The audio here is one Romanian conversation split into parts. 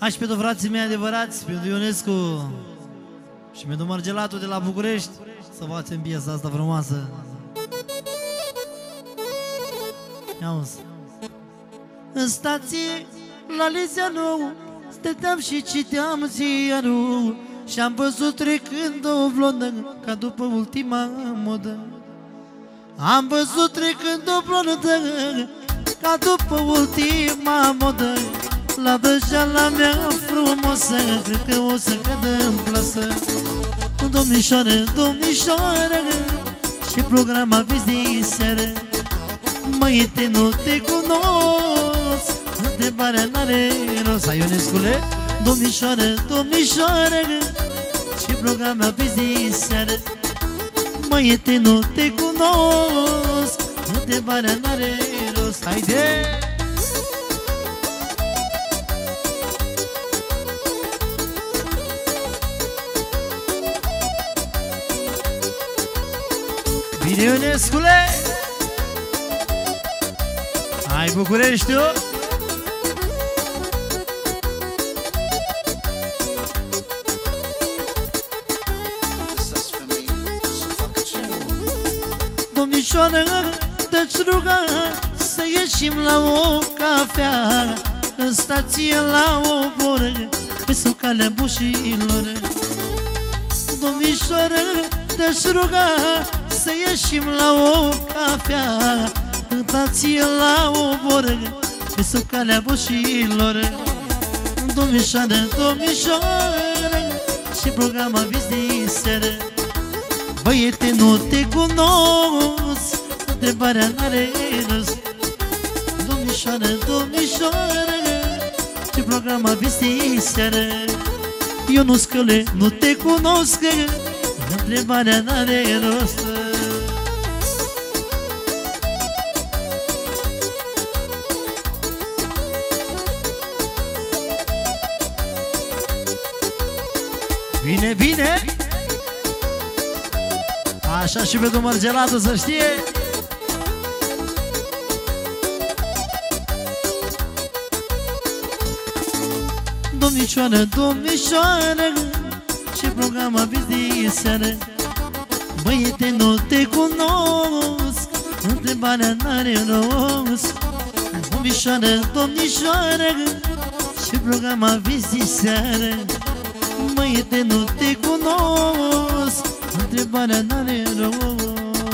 și pentru frații mei adevărați, pentru Ionescu și pentru Margelatul de la București, să facem piesa asta frumoasă. Ia-uzi. În stație, la Lizeanu, stăteam și citeam ziarul și am văzut trecând o blondă ca după ultima modă. Am văzut trecând o blondă ca după ultima modă. La dăjeala mea frumoasă, cred că o să cadă în plasă. Domnișoară, domnișoară, și program aveți de seară. Măiete, nu te cunosc, întrebarea n-are rost. Hai, Ionescule. Domnișoară, domnișoară, și program aveți de seară. Măiete, nu te cunosc, întrebarea n-are rost. Haide! Bine, Ionescule! Hai, Bucureștiul! Domnișoară, te-ți ruga să ieșim la o cafea, în stație la o boră, pe sub calea bușilor. Domnișoară, te-ți ruga să ieșim la o cafea, în stație la o boră, pe sub calea bușilor. Domnișoară, domnișoară, și program aveți de seară. Băiete, nu te cunosc, întrebarea n-are rost. Domnișoară, domnișoară, ce program aveți de seară? Ionușcule, nu te cunosc, întrebarea n-are rost. Bine, bine! Așa și pentru Margelatul să știe. Domnișoară, domnișoară, ce program aveți de seară? Băiete, nu te cunosc, întrebarea n-are rost. Domnișoară, domnișoară, ce program aveți de seară? Băiete, nu te cunosc, întrebarea n-are rost.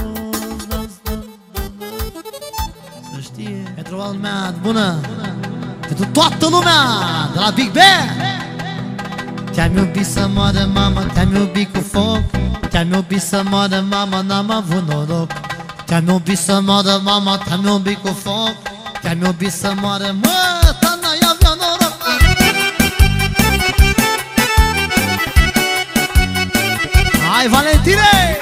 Să știe. Pentru lumea bună, pentru toată lumea de la Big Bang. Te-am iubit să moară mama, te-am iubit cu foc. Te-am iubit să moară mama, n-am avut noroc. Te-am iubit să moară mama, te-am iubit cu foc. Te-am iubit să moară, mă, n-ai avea noroc. Hai, Valentine!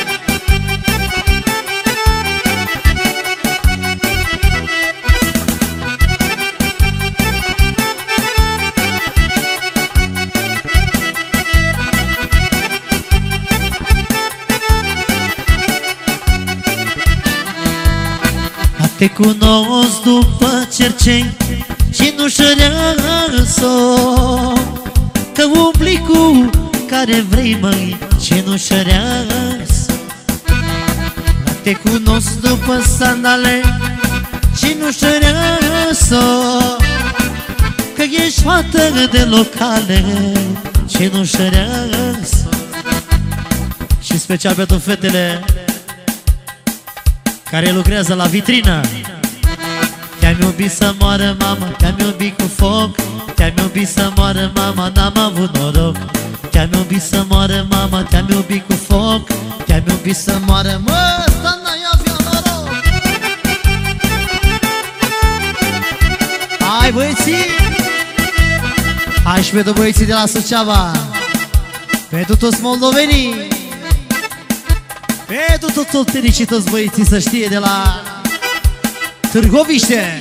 Te cunosc după cercei și nu șăreasă, că umbli cu care vrei, măi, și nu șăreasă. Te cunosc după sandale și nu șăreasă, că ești fată de locale și nu șăreasă. Și special pentru fetele care lucrează la vitrină. Te-am iubit să moară mama, te-am iubit cu foc. Te-am iubit să moară mama, n-am avut noroc. Te-am iubit să moară mama, te-am iubit cu foc. Te-am iubit să moară, mă, ăsta n-ai avea noroc. Hai, băieții! Hai și pentru băieții de la Suceava, pentru toți moldovenii, pentru toți solterii și toți băieții, să știe, de la Târgoviște.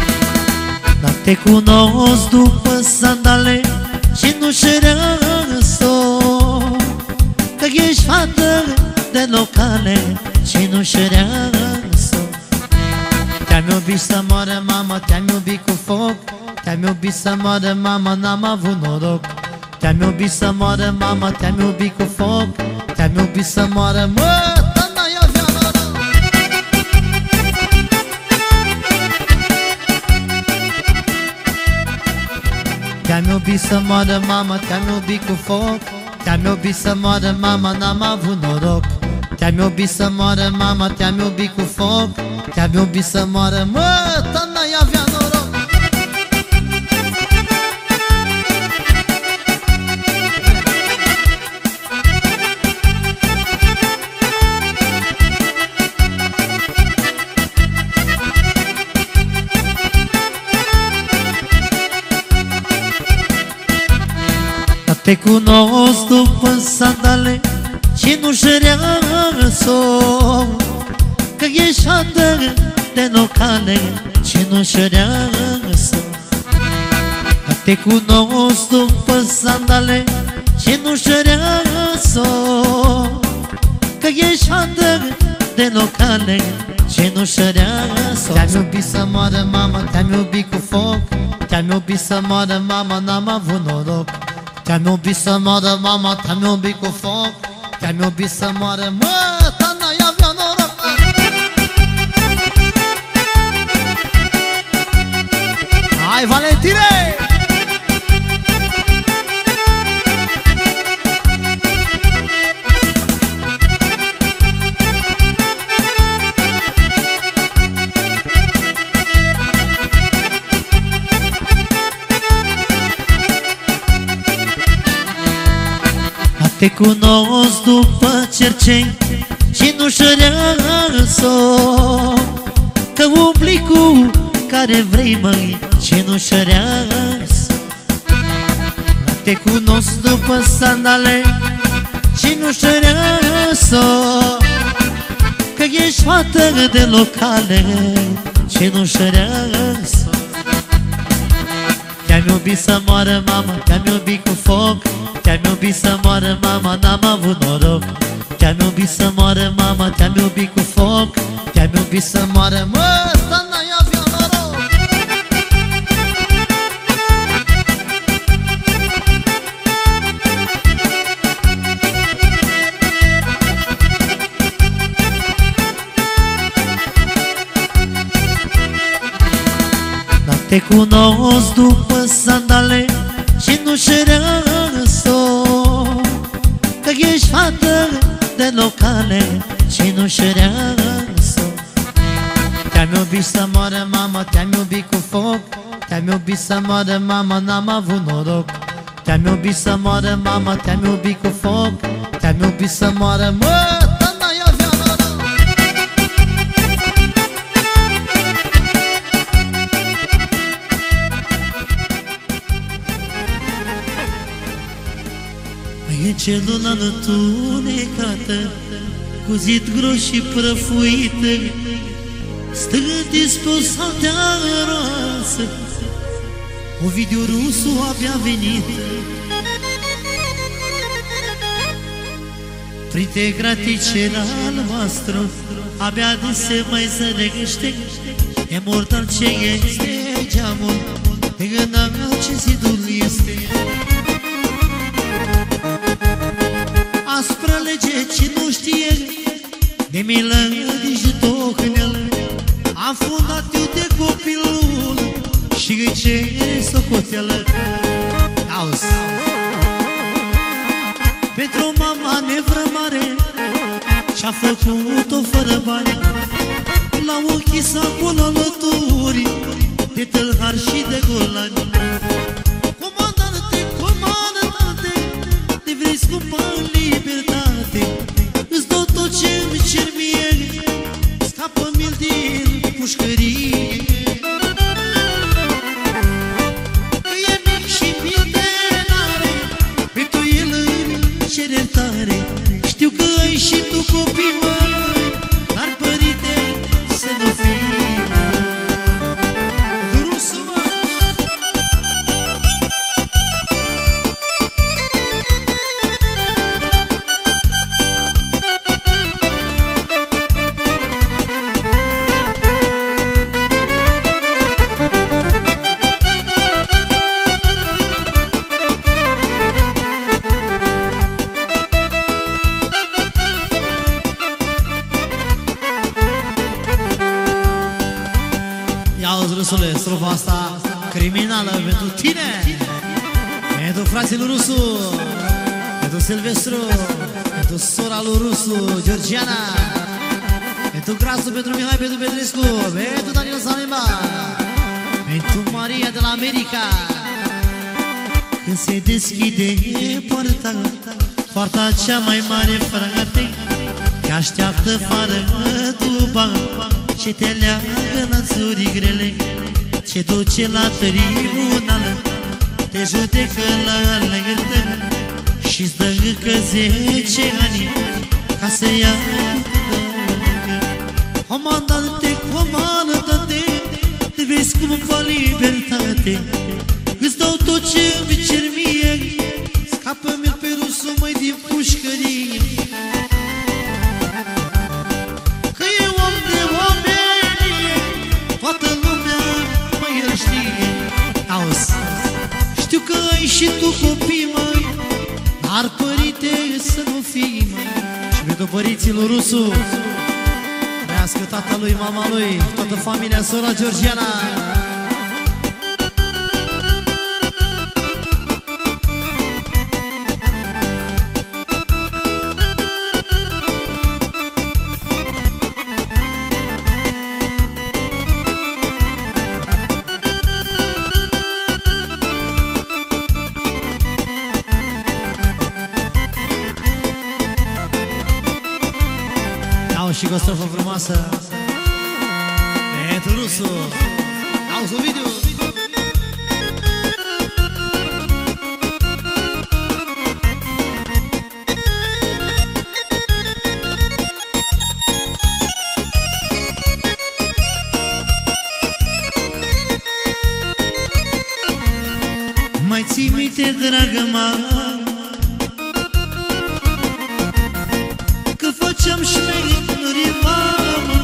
Te cunosc după sandale și nu șereasă, că ești fată de locale și nu șereasă. Te-am iubit să moară mama, te-am iubit cu foc. Te-am iubit să moară mama, n-am avut noroc. Te-am iubit să moară mama, te-am iubit cu foc. Te-am iubit să moară, mă, dar n-ai avea noroc. Te-am iubit să moară mama, te-am iubit cu foc. Te-am iubit să moară mama, n-am avut noroc. Te-am iubit să moară mama, te-am iubit cu foc. Te-am iubit să moară, mă, dar n-ai avea noroc. Te cunosc după sandale și nu șereasă, că ești fată de locale și nu șereasă. Te cunosc după sandale și nu șereasă, că ești fată de locale și nu șereasă. Te-am iubit să moară mama, te-am iubit cu foc. Te-am iubit să moară mama, n-am avut noroc. Te-am iubit să moară mama, te-am iubit cu foc. Te-am iubit să moară, mă, dar n-ai avea noroc. Hai, Valentine! Te cunosc după cercei și nu șereasă, că umbli cu care vrei, măi, și nu șereasă. Te cunosc după sandale și nu șereasă, că ești fată de locale și nu șereasă. Te-am iubit să moară mama, te-am iubit cu foc. Te-am iubit să moară mama, n-am avut noroc. Te-am iubit să moară mama, te-am iubit cu foc. Te-am iubit să moară, mă, dar n-ai avea noroc. Dar te cunosc după sandale și nu șereasă, că ești fată de locale și nu șereasă. Te-am iubit să moară mama, te-am iubit cu foc. Te-am iubit să moară mama, n-am avut noroc. Te-am iubit să moară mama, te-am iubit cu foc. Te-am iubit să moară, mă, dar n-ai avea noroc. E celula întunecată, cu zid gros și prăfuită, stând dispus de roasă, Ovidiu Rusu abia venit. Prite graticera albastru, abia de se mai zărește, e mortal ce este geamul, e gândam ce zidul este. Aspră lege ce nu știe, de milă nici tocnel. Am fundat eu de copilul și îi cere socoteală. Auzi, pentru mama nevră mare și-a făcut-o fără bani, l-au închis acolo alături de tâlhari și de golani. Comandante, comandante, te vrei scupa în libertate, îți dau tot ce-mi cer mie, scapă-mi din pușcărie. Că e mic și minte n-are, pentru el îmi cere iertare. Știu că ai și tu copii, măi, dar părinte să nu fii. Rusu, mă! vorba asta criminală pentru tine, pentru frații lui Rusu, pentru Silvestru, pentru sora lui Rusu, Georgiana, pentru Grasu, pentru Mihai, pentru Petrescu, pentru Daniel Salima, pentru Maria de la America. Când se deschide poarta, poarta cea mai mare, frate, te așteaptă fară duba, ce te leagă lațuri grele, ce duce la tribunal, te judecă la alertă și-ți dă încă 10 ani ca să ia comandante, comandante, te vezi cum va libertate. Îți dau tot ce-mi cer mie, scapă-mi pe Rusu mai din pușcărie, că e om de oameni, toată lumea mă știe. Auzi, știu că ai și tu copii, măi, dar părinte să nu fii, măi. Și pentru părinții lui Rusu, trească tatălui, mama lui, toată familia, sora Georgiana. Și cu o strofă frumoasă pentru Rusu. Auzi un video. Mai ții minte, dragă mea, că făceam șmeri, mamă.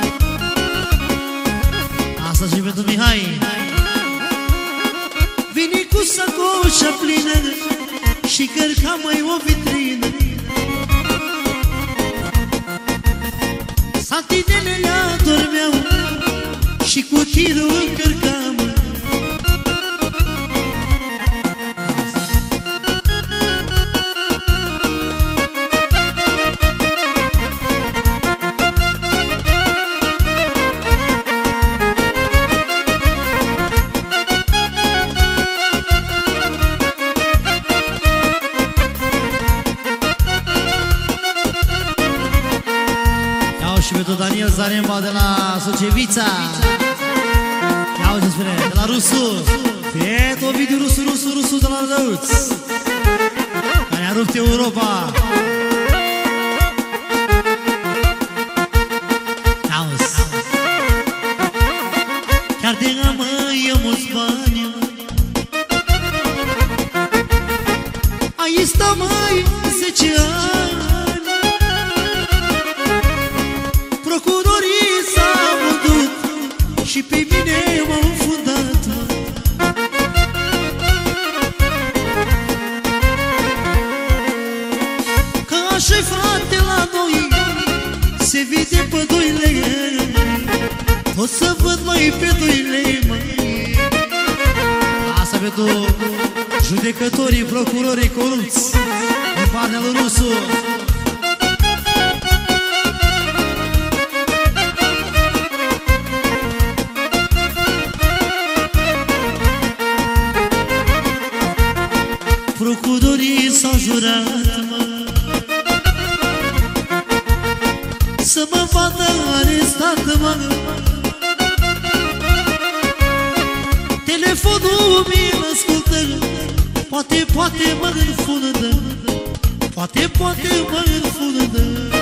Asta și pentru Mihai. Vini cu sacoșa plină și cărca mai o vitrină, satinele adormeau și cu tirul încărcam. Și pentru Daniel Zaremba de la Sucevița. Ia uite spune, de la Rusu, pentru Ovidiu Rusu de la Răuț, care a rupt Europa. Auzi, chiar de amă e mulți bani, aici stau mai 10 ani. Procurorii s-au vândut și pe mine m-au înfundat. Că așa-i, frate, la noi se vede pe 2 lei, o să văd mai pe 2 lei, măi. Asta pentru judecătorii, procurorii corupți din partea lui Rusu. Procurorii s-au jurat, mă, să mă vadă arestat, mă. Telefonul mi-l ascultă, poate mă înfundă, poate mă înfundă.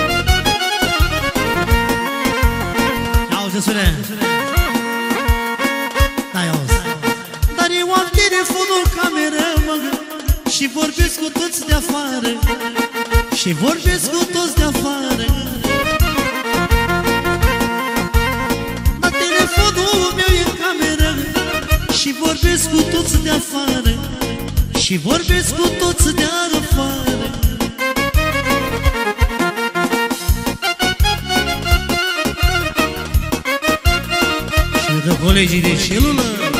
Ia uite, spune. Da, ia uite. Dar eu am telefonul în cameră, mă, și vorbesc cu toți de afară, și vorbesc cu toți de afară. Dar telefonul meu e în cameră și vorbesc cu toți de afară, și vorbesc cu toți de afară. Și de colegii de celulă.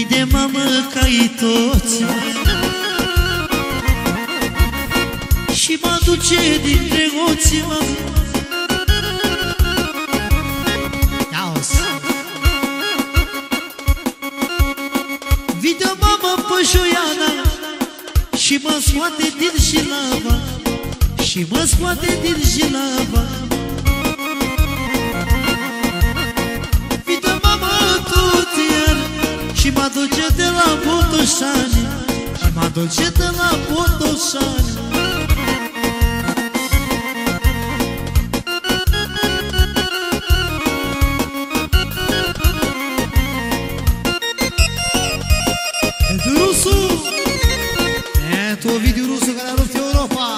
Fii de mamă ca-i toți și mă duce dintre oții, mă. Vii de mamă pășoiana și mă scoate din jilava, și mă scoate din jilava. Vii de mamă tot iar și mă duce de la Botoșani, și mă duce de la Botoșani. Ovidiu Rusu, care a rupt Europa.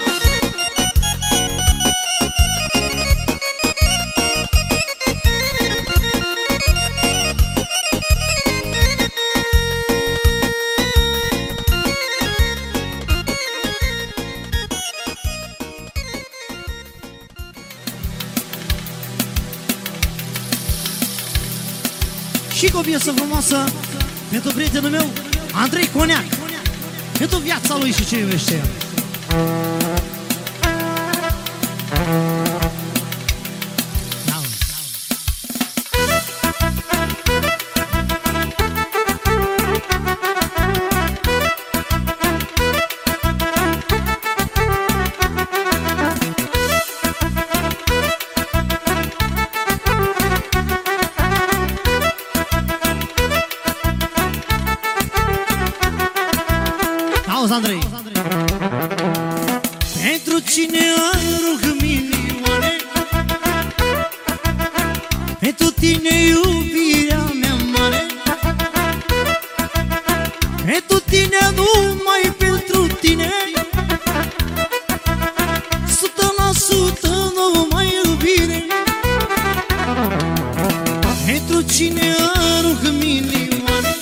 Și cu o piesă frumoasă pentru prietenul meu Andrei Coneac, pentru viața lui și ce iubește el. Auzi, Andrei, pentru cine arunc milioane, pentru tine iubirea mea mare, pentru tine, numai pentru tine, 100% numai iubire. Pentru cine arunc milioane,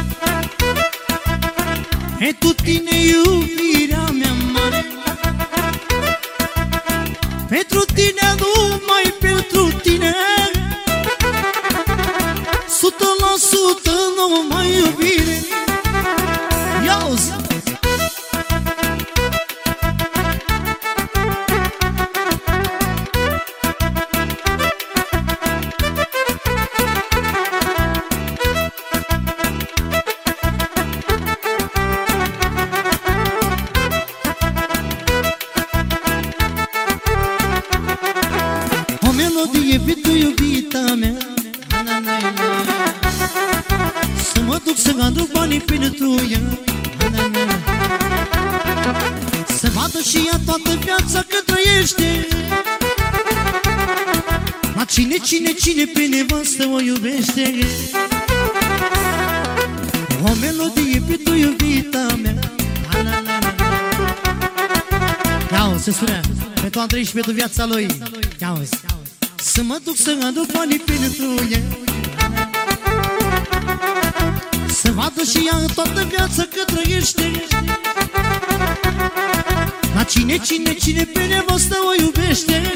pentru tine iubirea mea mare, pentru tine, numai pentru tine, 100% numai iubire. Ia-uzi! Pentru iubita mea, să mă duc să aduc banii pentru ea, să vadă și ea toată viața că trăiește. La cine pe nevastă o iubește. O melodie pentru iubita mea. Ia-uzi, se spunea, pentru Andrei și pentru viața lui. Ia-uzi, să mă duc să aduc banii pentru ea, să vadă și ea în toată viața că trăiește. La cine pe nevastă o iubește.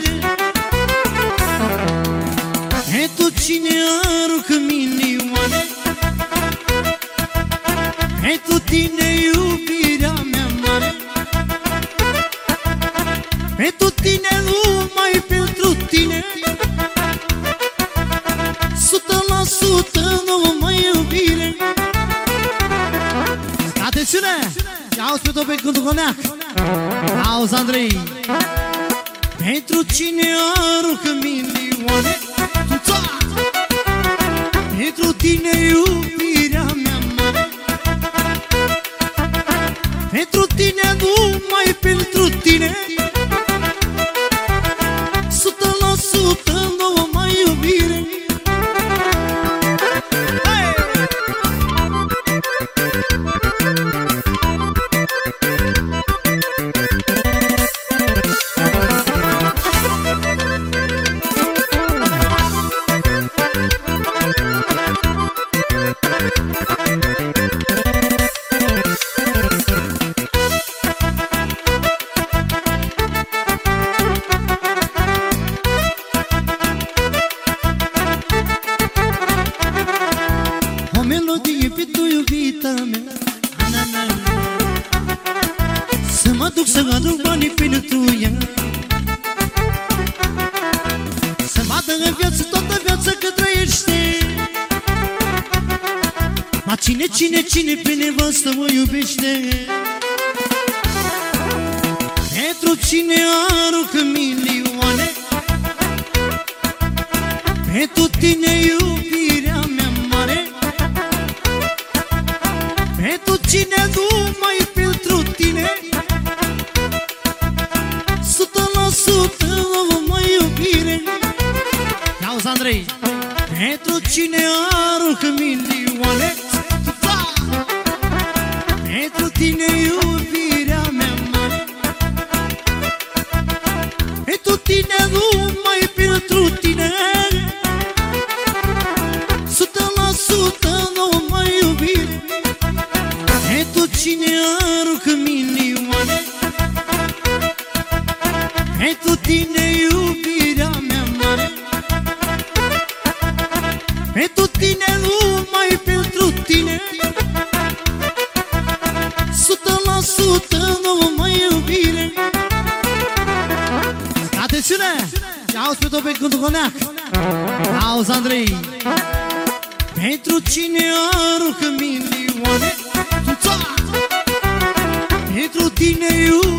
Pentru cine aruncă milioane, pentru tine iubirea mea mare, pentru tine, numai pentru tine, 100% numai iubire. Atențiune! Ia-uzi pe tot pe cântul Coneac. Auzi, Andrei, pentru cine aruncă milioane, pentru tine iubirea mea mare, pentru tine, numai pentru tine, 100% numai iubire. iubita mea. Să mă duc să aduc banii pentru ea, să vadă în viață toată viața că trăiește. Ma cine pe nevastă mă iubește? Pentru cine aruncă milioane? Pentru tine iubirea mea mare. Pentru cine numai pentru tine, 100% mă iubire. Auzi, Andrei, pentru cine aruncă milioane? Pentru tine iubirea mea mare. Pentru tine, numai pentru tine, 100% numai iubire. Pentru cine aruncă milioane? Pentru tine iubirea mea mare. Pentru tine, numai pentru tine, 100% numai iubire. Atențiune! Auzi pe tot pe cântul Coneac. Auzi, Andrei. Pentru cine aruncă milioane? Pentru tine iubire.